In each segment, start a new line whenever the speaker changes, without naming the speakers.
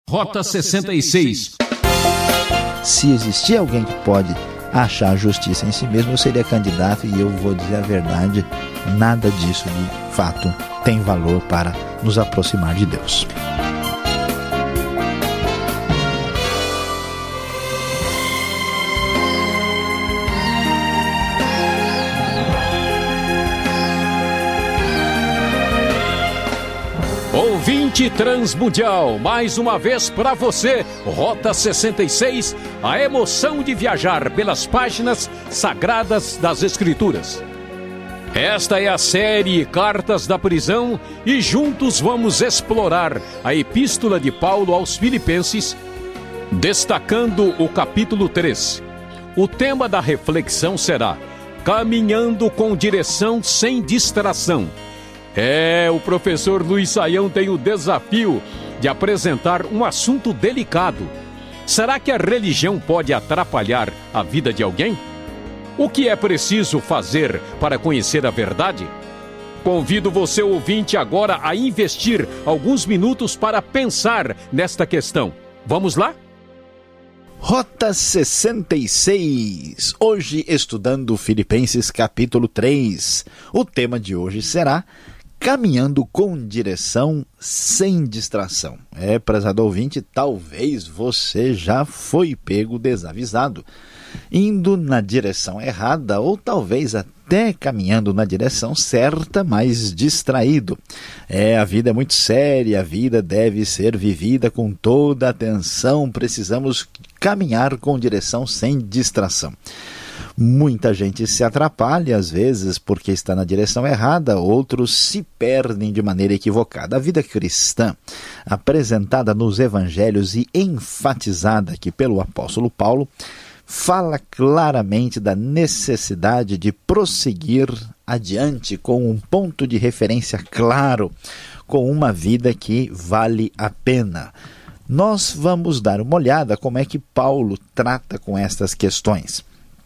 Rota 66.
Se existir alguém que pode achar justiça em si mesmo, eu seria candidato, e eu vou dizer a verdade, nada disso de fato tem valor para nos aproximar de Deus.
Ouvinte Transmundial, mais uma vez para você, Rota 66, a emoção de viajar pelas páginas sagradas das Escrituras. Esta é a série Cartas da Prisão e juntos vamos explorar a Epístola de Paulo aos Filipenses, destacando o capítulo 3. O tema da reflexão será Caminhando com direção sem distração. O professor Luiz Saião tem o desafio de apresentar um assunto delicado. Será que a religião pode atrapalhar a vida de alguém? O que é preciso fazer para conhecer a verdade? Convido você, ouvinte, agora a investir alguns minutos para pensar nesta questão. Vamos lá?
Rota 66, hoje estudando Filipenses capítulo 3. O tema de hoje será Caminhando com direção sem distração. Prezado ouvinte, talvez você já foi pego desavisado, indo na direção errada, ou talvez até caminhando na direção certa, mas distraído. A vida é muito séria, a vida deve ser vivida com toda atenção, precisamos caminhar com direção sem distração. Muita gente se atrapalha, às vezes, porque está na direção errada, outros se perdem de maneira equivocada. A vida cristã, apresentada nos evangelhos e enfatizada aqui pelo apóstolo Paulo, fala claramente da necessidade de prosseguir adiante com um ponto de referência claro, com uma vida que vale a pena. Nós vamos dar uma olhada como é que Paulo trata com estas questões.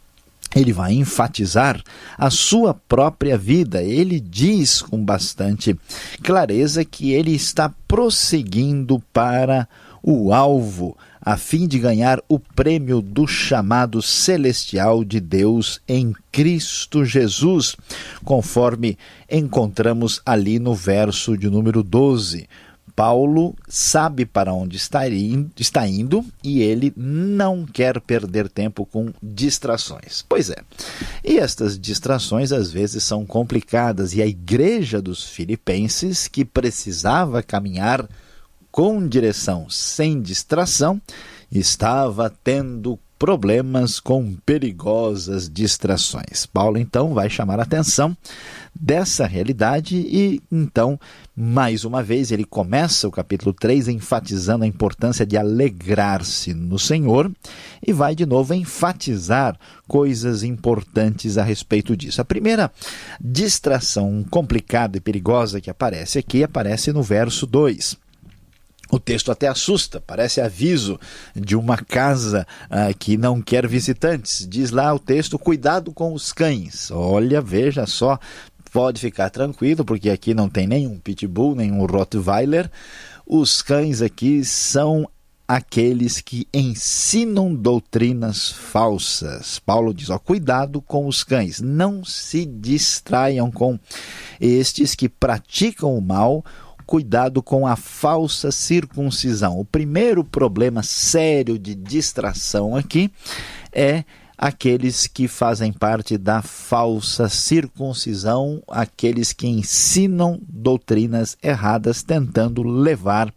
Ele vai enfatizar a sua própria vida. Ele diz com bastante clareza que ele está prosseguindo para o alvo, a fim de ganhar o prêmio do chamado celestial de Deus em Cristo Jesus, conforme encontramos ali no verso de número 12. Paulo sabe para onde está indo e ele não quer perder tempo com distrações. Pois é, e estas distrações às vezes são complicadas, e a igreja dos Filipenses, que precisava caminhar com direção sem distração, estava tendo problemas com perigosas distrações. Paulo então vai chamar a atenção dessa realidade e então, mais uma vez, ele começa o capítulo 3 enfatizando a importância de alegrar-se no Senhor e vai de novo enfatizar coisas importantes a respeito disso. A primeira distração complicada e perigosa que aparece aqui, aparece no verso 2. O texto até assusta, parece aviso de uma casa que não quer visitantes. Diz lá o texto, cuidado com os cães. Olha, veja só, pode ficar tranquilo, porque aqui não tem nenhum pitbull, nenhum rottweiler. Os cães aqui são aqueles que ensinam doutrinas falsas. Paulo diz, cuidado com os cães, não se distraiam com estes que praticam o mal. Cuidado com a falsa circuncisão. O primeiro problema sério de distração aqui é aqueles que fazem parte da falsa circuncisão, aqueles que ensinam doutrinas erradas, tentando levar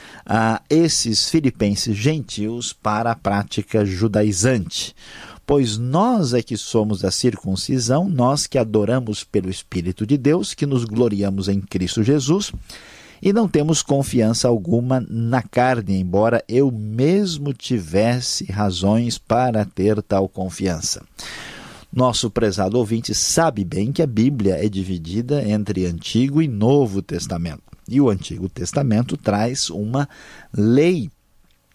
esses filipenses gentios para a prática judaizante. Pois nós é que somos a circuncisão, nós que adoramos pelo Espírito de Deus, que nos gloriamos em Cristo Jesus, e não temos confiança alguma na carne, embora eu mesmo tivesse razões para ter tal confiança. Nosso prezado ouvinte sabe bem que a Bíblia é dividida entre Antigo e Novo Testamento. E o Antigo Testamento traz uma lei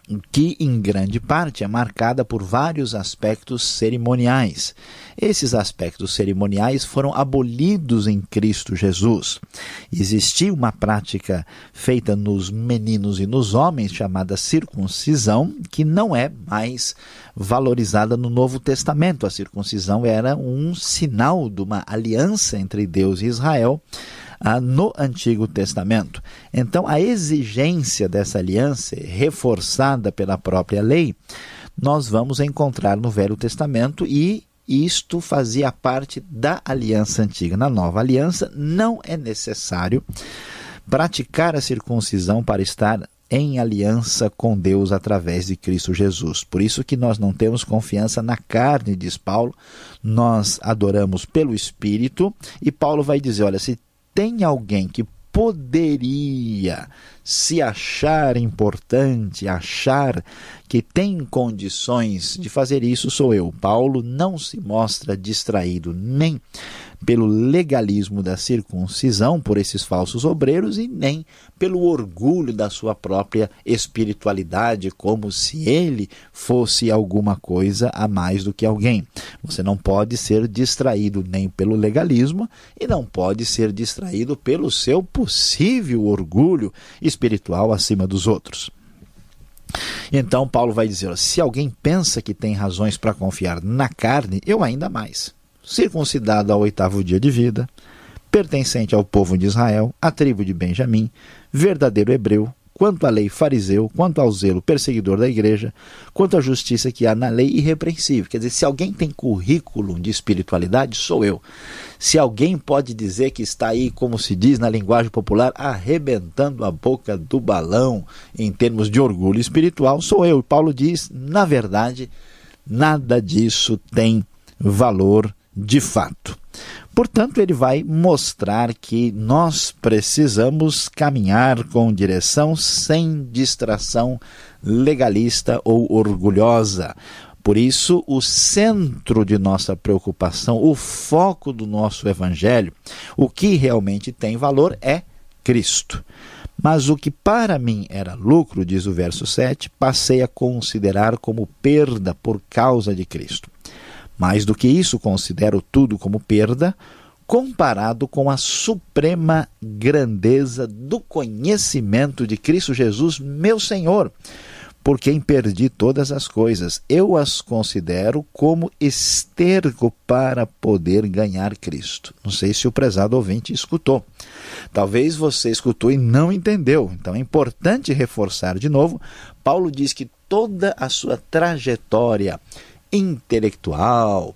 que em grande parte é marcada por vários aspectos cerimoniais. Esses aspectos cerimoniais foram abolidos em Cristo Jesus. Existia uma prática feita nos meninos e nos homens chamada circuncisão, que não é mais valorizada no Novo Testamento. A circuncisão era um sinal de uma aliança entre Deus e Israel no Antigo Testamento. Então, a exigência dessa aliança, reforçada pela própria lei, nós vamos encontrar no Velho Testamento, e isto fazia parte da aliança antiga. Na nova aliança, não é necessário praticar a circuncisão para estar em aliança com Deus através de Cristo Jesus. Por isso que nós não temos confiança na carne, diz Paulo, nós adoramos pelo Espírito, e Paulo vai dizer, olha, se tem alguém que poderia se achar importante, achar que tem condições de fazer isso, sou eu. Paulo não se mostra distraído nem pelo legalismo da circuncisão, por esses falsos obreiros, e nem pelo orgulho da sua própria espiritualidade, como se ele fosse alguma coisa a mais do que alguém. Você não pode ser distraído nem pelo legalismo e não pode ser distraído pelo seu possível orgulho espiritual acima dos outros. Então Paulo vai dizer, se alguém pensa que tem razões para confiar na carne, eu ainda mais. Circuncidado ao 8º dia de vida, pertencente ao povo de Israel, à tribo de Benjamim, verdadeiro hebreu, quanto à lei fariseu, quanto ao zelo perseguidor da igreja, quanto à justiça que há na lei irrepreensível. Quer dizer, se alguém tem currículo de espiritualidade, sou eu. Se alguém pode dizer que está aí, como se diz na linguagem popular, arrebentando a boca do balão em termos de orgulho espiritual, sou eu. E Paulo diz, na verdade, nada disso tem valor de fato. Portanto, ele vai mostrar que nós precisamos caminhar com direção sem distração legalista ou orgulhosa. Por isso, o centro de nossa preocupação, o foco do nosso evangelho, o que realmente tem valor é Cristo. Mas o que para mim era lucro, diz o verso 7, passei a considerar como perda por causa de Cristo. Mais do que isso, considero tudo como perda, comparado com a suprema grandeza do conhecimento de Cristo Jesus, meu Senhor, por quem perdi todas as coisas. Eu as considero como esterco para poder ganhar Cristo. Não sei se o prezado ouvinte escutou. Talvez você escutou e não entendeu. Então é importante reforçar de novo. Paulo diz que toda a sua trajetória intelectual,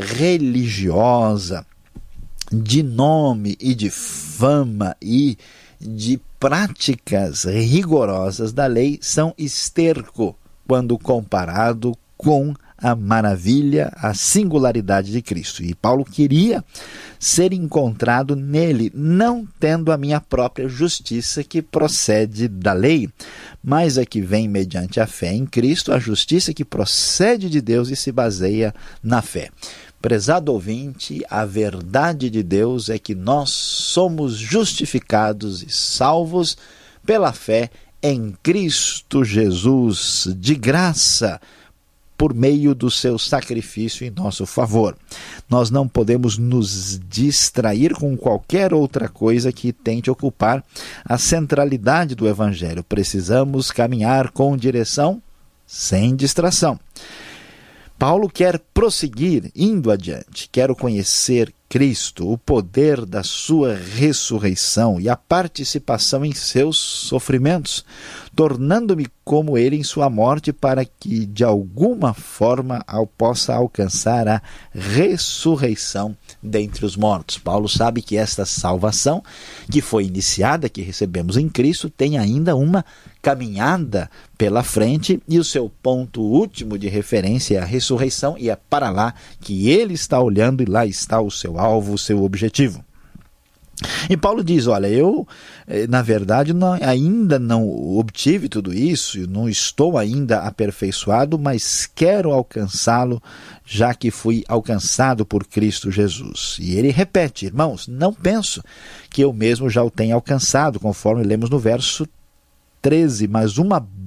religiosa, de nome e de fama e de práticas rigorosas da lei são esterco quando comparado com a maravilha, a singularidade de Cristo. E Paulo queria ser encontrado nele, não tendo a minha própria justiça que procede da lei, mas a que vem mediante a fé em Cristo, a justiça que procede de Deus e se baseia na fé. Prezado ouvinte, a verdade de Deus é que nós somos justificados e salvos pela fé em Cristo Jesus, de graça, por meio do seu sacrifício em nosso favor. Nós não podemos nos distrair com qualquer outra coisa que tente ocupar a centralidade do Evangelho. Precisamos caminhar com direção sem distração. Paulo quer prosseguir, indo adiante. Quero conhecer Cristo, o poder da sua ressurreição e a participação em seus sofrimentos, tornando-me como ele em sua morte, para que de alguma forma possa alcançar a ressurreição dentre os mortos. Paulo sabe que esta salvação que foi iniciada, que recebemos em Cristo, tem ainda uma caminhada pela frente, e o seu ponto último de referência é a ressurreição, e é para lá que ele está olhando, e lá está o seu alvo, o seu objetivo. E Paulo diz, olha, eu na verdade ainda não obtive tudo isso, não estou ainda aperfeiçoado, mas quero alcançá-lo, já que fui alcançado por Cristo Jesus. E ele repete, irmãos, não penso que eu mesmo já o tenha alcançado, conforme lemos no verso 13, mas uma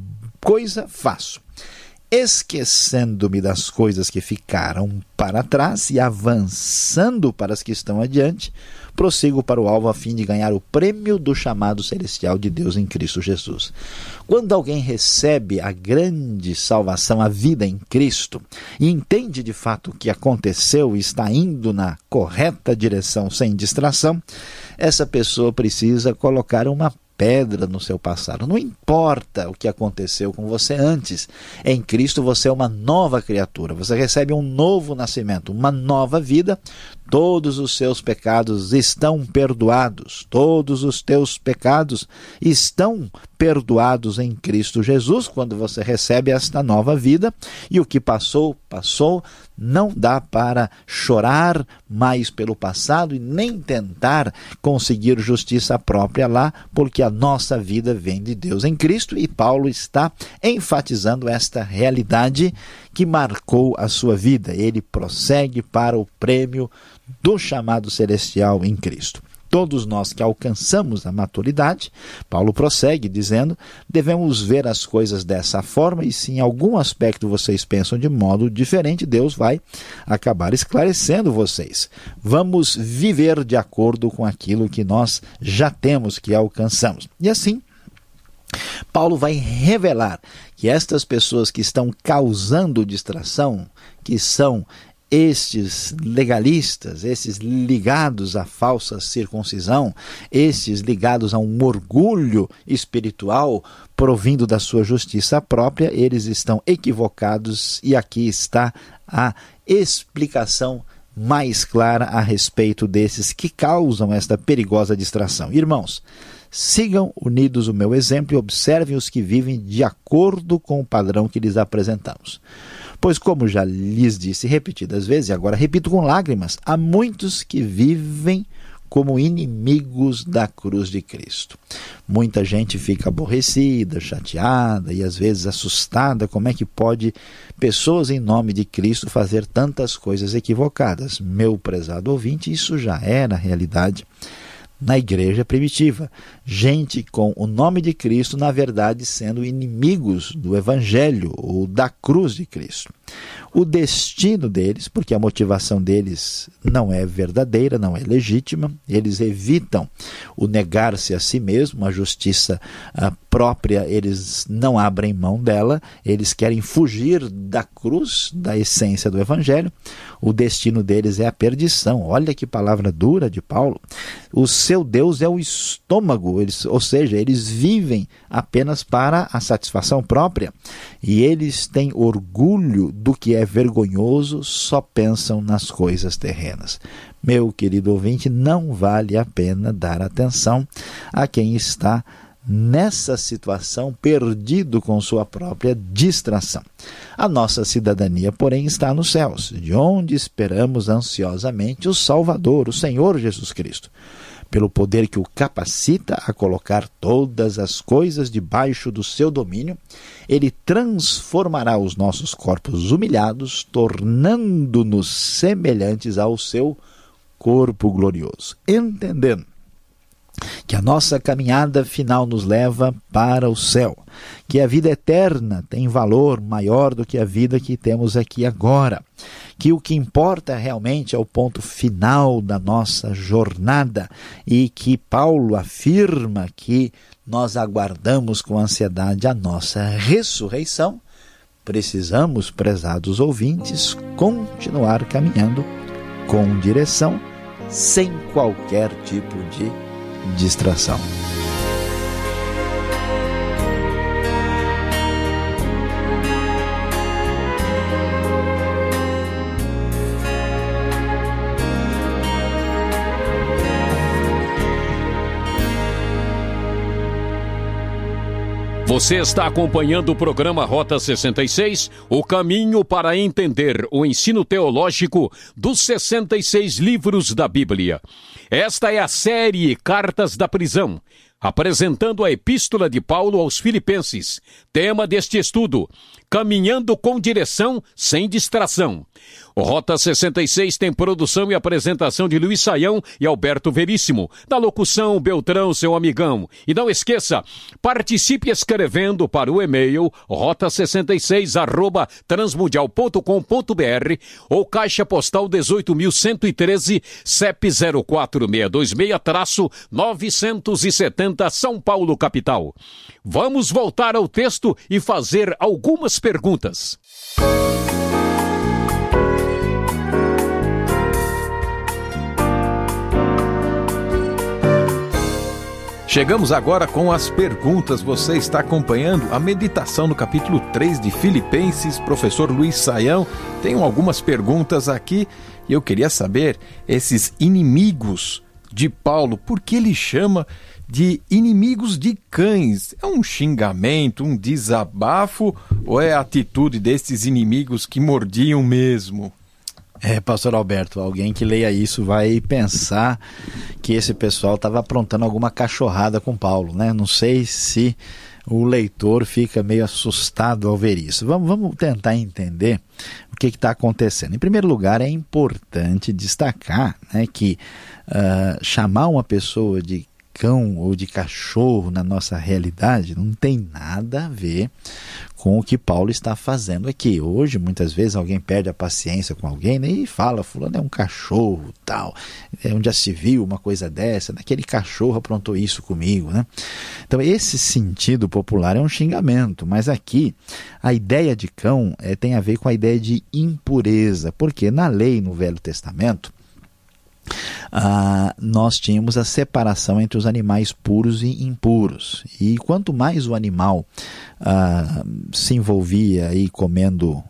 coisa faço, esquecendo-me das coisas que ficaram para trás e avançando para as que estão adiante, prossigo para o alvo a fim de ganhar o prêmio do chamado celestial de Deus em Cristo Jesus. Quando alguém recebe a grande salvação, a vida em Cristo, e entende de fato o que aconteceu e está indo na correta direção sem distração, essa pessoa precisa colocar uma pedra no seu passado. Não importa o que aconteceu com você antes. Em Cristo você é uma nova criatura. Você recebe um novo nascimento, uma nova vida. Todos os seus pecados estão perdoados. Todos os teus pecados estão perdoados em Cristo Jesus quando você recebe esta nova vida. E o que passou, passou. Não dá para chorar mais pelo passado e nem tentar conseguir justiça própria lá, porque a nossa vida vem de Deus em Cristo, e Paulo está enfatizando esta realidade que marcou a sua vida. Ele prossegue para o prêmio do chamado celestial em Cristo. Todos nós que alcançamos a maturidade, Paulo prossegue dizendo, devemos ver as coisas dessa forma, e se em algum aspecto vocês pensam de modo diferente, Deus vai acabar esclarecendo vocês. Vamos viver de acordo com aquilo que nós já temos, que alcançamos. E assim, Paulo vai revelar que estas pessoas que estão causando distração, que são estes legalistas, esses ligados à falsa circuncisão, estes ligados a um orgulho espiritual provindo da sua justiça própria, eles estão equivocados, e aqui está a explicação mais clara a respeito desses que causam esta perigosa distração. Irmãos, sigam unidos o meu exemplo e observem os que vivem de acordo com o padrão que lhes apresentamos. Pois, como já lhes disse repetidas vezes, e agora repito com lágrimas, há muitos que vivem como inimigos da cruz de Cristo. Muita gente fica aborrecida, chateada e às vezes assustada. Como é que pode pessoas em nome de Cristo fazer tantas coisas equivocadas? Meu prezado ouvinte, isso já era realidade na igreja primitiva. Gente com o nome de Cristo, na verdade, sendo inimigos do Evangelho ou da cruz de Cristo. O destino deles, porque a motivação deles não é verdadeira, não é legítima, eles evitam o negar-se a si mesmo, a justiça própria, eles não abrem mão dela, eles querem fugir da cruz, da essência do Evangelho. O destino deles é a perdição. Olha que palavra dura de Paulo. O seu Deus é o estômago, ou seja, eles vivem apenas para a satisfação própria, e eles têm orgulho do que é vergonhoso, só pensam nas coisas terrenas. Meu querido ouvinte, não vale a pena dar atenção a quem está nessa situação, perdido com sua própria distração. A nossa cidadania, porém, está nos céus, de onde esperamos ansiosamente o Salvador, o Senhor Jesus Cristo. Pelo poder que o capacita a colocar todas as coisas debaixo do seu domínio, ele transformará os nossos corpos humilhados, tornando-nos semelhantes ao seu corpo glorioso. Entendendo que a nossa caminhada final nos leva para o céu, que a vida eterna tem valor maior do que a vida que temos aqui agora, que o que importa realmente é o ponto final da nossa jornada, e que Paulo afirma que nós aguardamos com ansiedade a nossa ressurreição. Precisamos, prezados ouvintes, continuar caminhando com direção, sem qualquer tipo de distração.
Você está acompanhando o programa Rota 66, o caminho para entender o ensino teológico dos 66 livros da Bíblia. Esta é a série Cartas da Prisão. apresentando a Epístola de Paulo aos Filipenses. Tema deste estudo: caminhando com direção, sem distração. O Rota 66 tem produção e apresentação de Luiz Saião e Alberto Veríssimo. Na locução, Beltrão, seu amigão. E não esqueça, participe escrevendo para o e-mail rota66@transmundial.com.br ou Caixa Postal 18.113, CEP 04626-970 São Paulo, capital. Vamos voltar ao texto e fazer algumas perguntas.
Chegamos agora com as perguntas. Você está acompanhando a meditação no capítulo 3 de Filipenses. Professor Luiz Saião, tenho algumas perguntas aqui e eu queria saber, esses inimigos de Paulo, por que ele chama de inimigos de cães? É um xingamento, um desabafo ou é a atitude desses inimigos que mordiam mesmo?
Pastor Alberto, alguém que leia isso vai pensar que esse pessoal estava aprontando alguma cachorrada com Paulo, né? Não sei se o leitor fica meio assustado ao ver isso. Vamos tentar entender o que está acontecendo. Em primeiro lugar, é importante destacar, né, que chamar uma pessoa de cão ou de cachorro na nossa realidade não tem nada a ver com o que Paulo está fazendo aqui. Hoje, muitas vezes, alguém perde a paciência com alguém, né, e fala, fulano é um cachorro, tal. Onde já se viu uma coisa dessa, aquele cachorro aprontou isso comigo, né? Então, esse sentido popular é um xingamento, mas aqui a ideia de cão tem a ver com a ideia de impureza, porque na lei, no Velho Testamento, nós tínhamos a separação entre os animais puros e impuros, e quanto mais o animal se envolvia aí comendo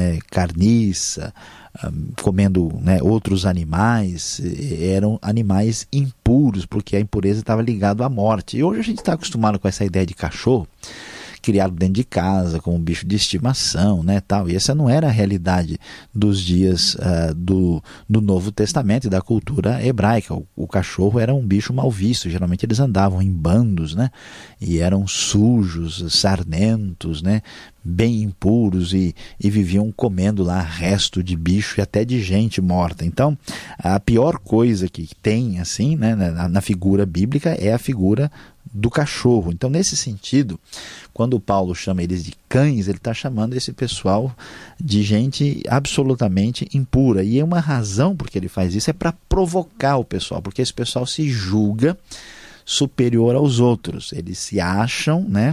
carniça, comendo outros animais, eram animais impuros, porque a impureza estava ligada à morte. E hoje a gente está acostumado com essa ideia de cachorro criado dentro de casa, como um bicho de estimação, né, tal. E essa não era a realidade dos dias do Novo Testamento e da cultura hebraica. O cachorro era um bicho mal visto, geralmente eles andavam em bandos, né, e eram sujos, sarnentos, né, bem impuros e viviam comendo lá resto de bicho e até de gente morta. Então, a pior coisa que tem, assim, né, na figura bíblica é a figura do cachorro. Então, nesse sentido, quando o Paulo chama eles de cães, ele está chamando esse pessoal de gente absolutamente impura. E é uma razão porque ele faz isso, é para provocar o pessoal, porque esse pessoal se julga superior aos outros. Eles se acham, né,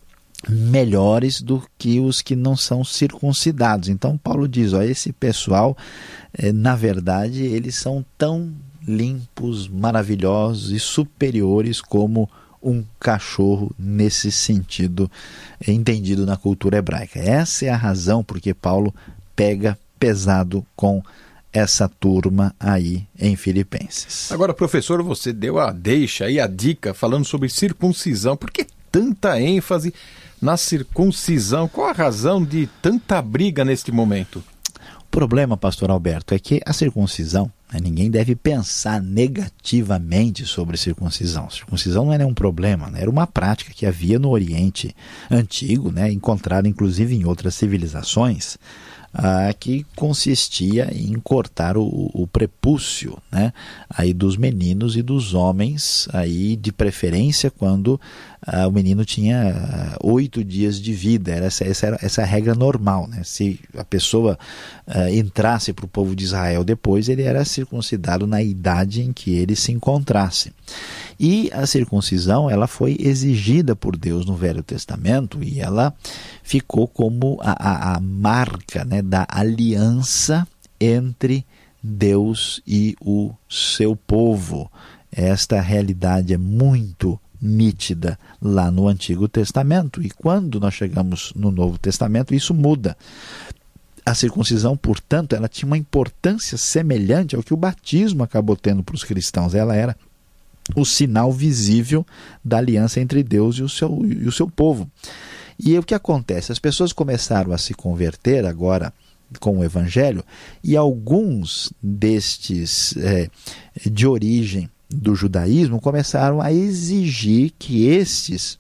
melhores do que os que não são circuncidados. Então, Paulo diz, esse pessoal, na verdade, eles são tão limpos, maravilhosos e superiores como um cachorro, nesse sentido entendido na cultura hebraica. Essa é a razão porque Paulo pega pesado com essa turma aí em Filipenses.
Agora, professor, você deu a deixa aí, a dica, falando sobre circuncisão. Por que tanta ênfase na circuncisão? Qual a razão de tanta briga neste momento?
O problema, pastor Alberto, é que a circuncisão, ninguém deve pensar negativamente sobre circuncisão. Circuncisão não era um problema, né? Era uma prática que havia no Oriente Antigo, né? Encontrada inclusive em outras civilizações, que consistia em cortar o prepúcio, né, aí dos meninos e dos homens, aí de preferência quando o menino tinha 8 dias de vida. Essa é a regra normal, né? Se a pessoa entrasse para o povo de Israel depois, ele era circuncidado na idade em que ele se encontrasse. E a circuncisão, ela foi exigida por Deus no Velho Testamento e ela ficou como a marca, né, da aliança entre Deus e o seu povo. Esta realidade é muito nítida lá no Antigo Testamento, e quando nós chegamos no Novo Testamento, isso muda. A circuncisão, portanto, ela tinha uma importância semelhante ao que o batismo acabou tendo para os cristãos. Ela era o sinal visível da aliança entre Deus e o seu povo. E o que acontece? As pessoas começaram a se converter agora com o Evangelho, e alguns destes de origem do judaísmo começaram a exigir que estes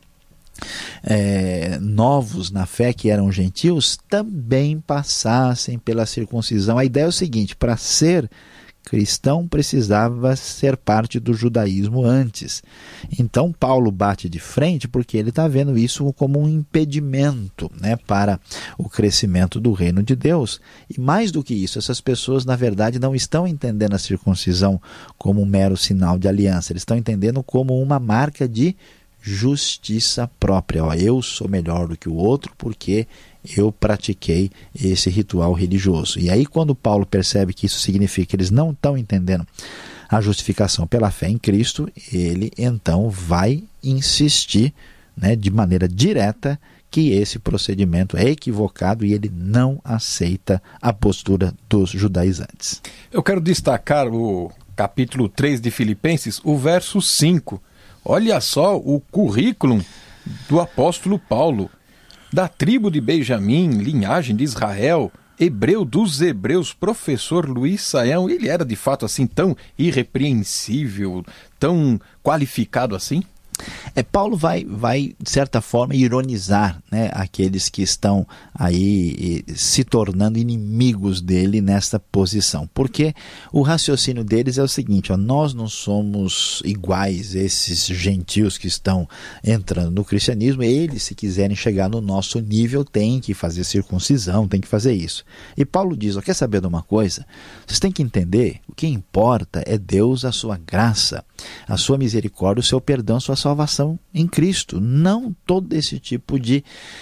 novos na fé, que eram gentios, também passassem pela circuncisão. A ideia é o seguinte: para ser cristão precisava ser parte do judaísmo antes. Então Paulo bate de frente porque ele está vendo isso como um impedimento, né, para o crescimento do reino de Deus. E mais do que isso, essas pessoas na verdade não estão entendendo a circuncisão como um mero sinal de aliança, eles estão entendendo como uma marca de justiça própria. Eu sou melhor do que o outro porque eu pratiquei esse ritual religioso. E aí, quando Paulo percebe que isso significa que eles não estão entendendo a justificação pela fé em Cristo, ele então vai insistir, né, de maneira direta, que esse procedimento é equivocado e ele não aceita a postura dos judaizantes.
Eu quero destacar o capítulo 3 de Filipenses, o verso 5. Olha só o currículo do apóstolo Paulo. Da tribo de Benjamim, linhagem de Israel, hebreu dos hebreus, professor Luiz Saião. Ele era de fato assim tão irrepreensível, tão qualificado assim?
Paulo vai, de certa forma, ironizar, né, aqueles que estão aí se tornando inimigos dele nesta posição. Porque o raciocínio deles é o seguinte: nós não somos iguais a esses gentios que estão entrando no cristianismo. Eles, se quiserem chegar no nosso nível, têm que fazer circuncisão, têm que fazer isso. E Paulo diz: quer saber de uma coisa? Vocês têm que entender, o que importa é Deus, a sua graça, a sua misericórdia, o seu perdão, a sua salvação em Cristo, não todo esse tipo de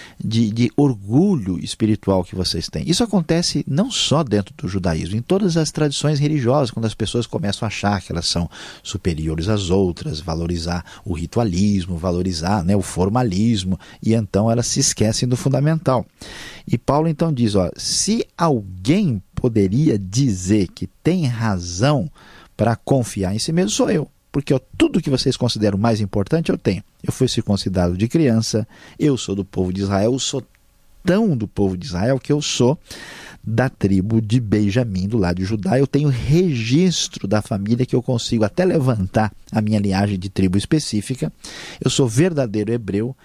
orgulho espiritual que vocês têm. Isso acontece não só dentro do judaísmo, em todas as tradições religiosas, quando as pessoas começam a achar que elas são superiores às outras, valorizar o ritualismo, valorizar, né, o formalismo, e então elas se esquecem do fundamental. E Paulo então diz, se alguém poderia dizer que tem razão para confiar em si mesmo, sou eu. Porque tudo que vocês consideram mais importante eu tenho. Eu fui circuncidado de criança, eu sou do povo de Israel, eu sou tão do povo de Israel que eu sou da tribo de Benjamim, do lado de Judá. Eu tenho registro da família que eu consigo até levantar a minha linhagem de tribo específica. Eu sou verdadeiro hebreu.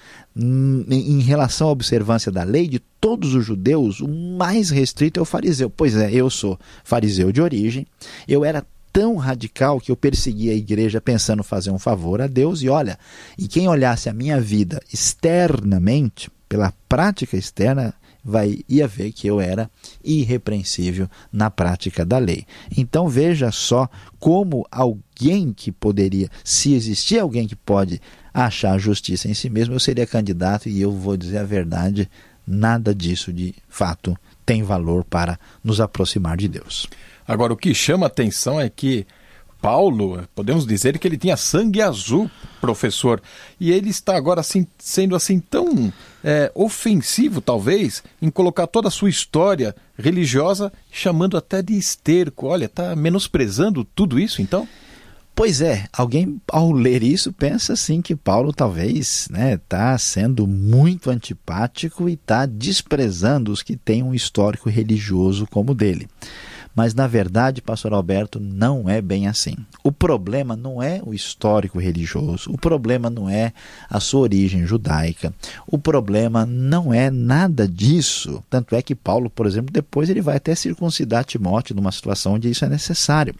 Em relação à observância da lei de todos os judeus, o mais restrito é o fariseu. Pois é, eu sou fariseu de origem, eu era tão radical que eu perseguia a igreja pensando fazer um favor a Deus, e quem olhasse a minha vida externamente, pela prática externa, ia ver que eu era irrepreensível na prática da lei. Então veja só como alguém que poderia, se existir alguém que pode achar justiça em si mesmo, eu seria candidato, e eu vou dizer a verdade, nada disso de fato tem valor para nos aproximar de Deus.
Agora, o que chama a atenção é que Paulo, podemos dizer que ele tinha sangue azul, professor, e ele está agora assim, sendo assim tão ofensivo, talvez, em colocar toda a sua história religiosa, chamando até de esterco. Olha, está menosprezando tudo isso, então?
Pois é, alguém ao ler isso pensa assim que Paulo talvez está sendo muito antipático e está desprezando os que têm um histórico religioso como o dele. Mas, na verdade, pastor Alberto, não é bem assim. O problema não é o histórico religioso, o problema não é a sua origem judaica, o problema não é nada disso. Tanto é que Paulo, por exemplo, depois ele vai até circuncidar Timóteo numa situação onde isso é necessário.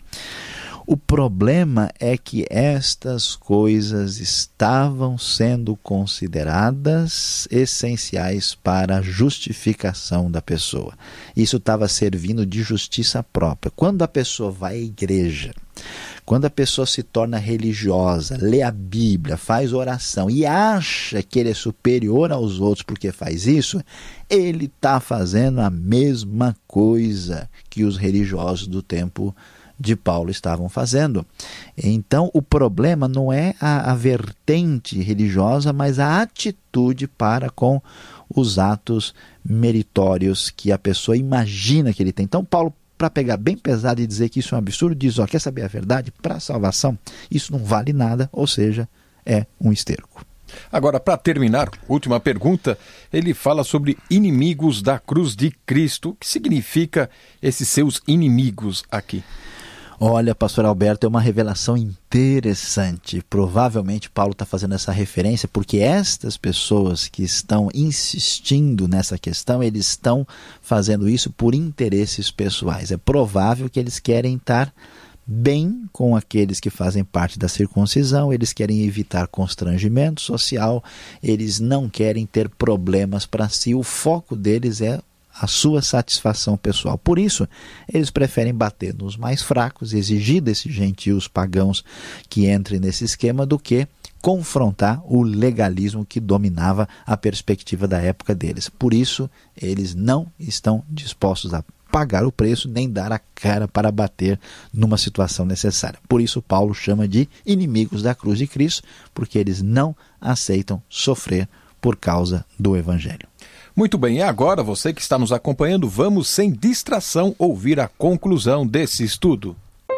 O problema é que estas coisas estavam sendo consideradas essenciais para a justificação da pessoa. Isso estava servindo de justiça própria. Quando a pessoa vai à igreja, quando a pessoa se torna religiosa, lê a Bíblia, faz oração e acha que ele é superior aos outros porque faz isso, ele está fazendo a mesma coisa que os religiosos do tempo de Paulo estavam fazendo. Então, o problema não é a vertente religiosa, mas a atitude para com os atos meritórios que a pessoa imagina que ele tem. Então, Paulo, para pegar bem pesado e dizer que isso é um absurdo, diz, quer saber a verdade? Para a salvação, isso não vale nada, ou seja, é um esterco.
Agora, para terminar, última pergunta, ele fala sobre inimigos da cruz de Cristo. O que significa esses seus inimigos aqui?
Olha, pastor Alberto, é uma revelação interessante. Provavelmente Paulo está fazendo essa referência porque estas pessoas que estão insistindo nessa questão, eles estão fazendo isso por interesses pessoais. É provável que eles querem estar bem com aqueles que fazem parte da circuncisão, eles querem evitar constrangimento social, eles não querem ter problemas para si, o foco deles é a sua satisfação pessoal. Por isso, eles preferem bater nos mais fracos, exigir desses gentios pagãos que entrem nesse esquema, do que confrontar o legalismo que dominava a perspectiva da época deles. Por isso, eles não estão dispostos a pagar o preço, nem dar a cara para bater numa situação necessária. Por isso, Paulo chama de inimigos da cruz de Cristo, porque eles não aceitam sofrer por causa do Evangelho.
Muito bem, e agora, você que está nos acompanhando, vamos sem distração ouvir a conclusão desse estudo.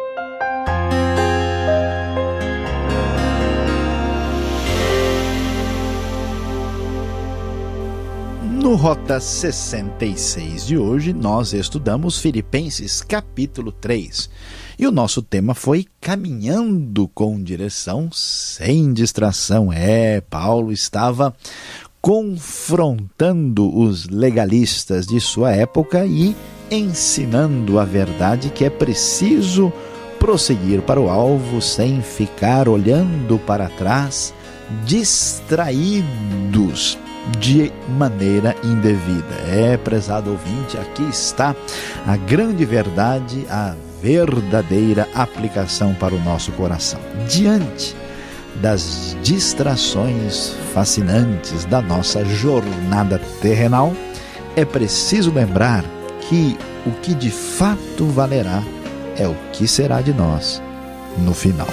No Rota 66 de hoje, nós estudamos Filipenses capítulo 3. E o nosso tema foi caminhando com direção sem distração. Paulo estava confrontando os legalistas de sua época e ensinando a verdade que é preciso prosseguir para o alvo sem ficar olhando para trás, distraídos de maneira indevida. Prezado ouvinte, aqui está a grande verdade, a verdadeira aplicação para o nosso coração. Diante das distrações fascinantes da nossa jornada terrenal, é preciso lembrar que o que de fato valerá é o que será de nós no final.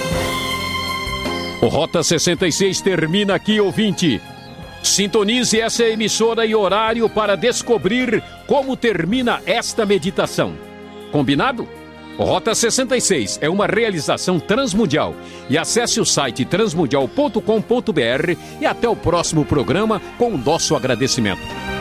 O Rota 66 termina aqui, ouvinte. Sintonize essa emissora e horário para descobrir como termina esta meditação. Combinado? O Rota 66 é uma realização transmundial. E acesse o site transmundial.com.br e até o próximo programa com o nosso agradecimento.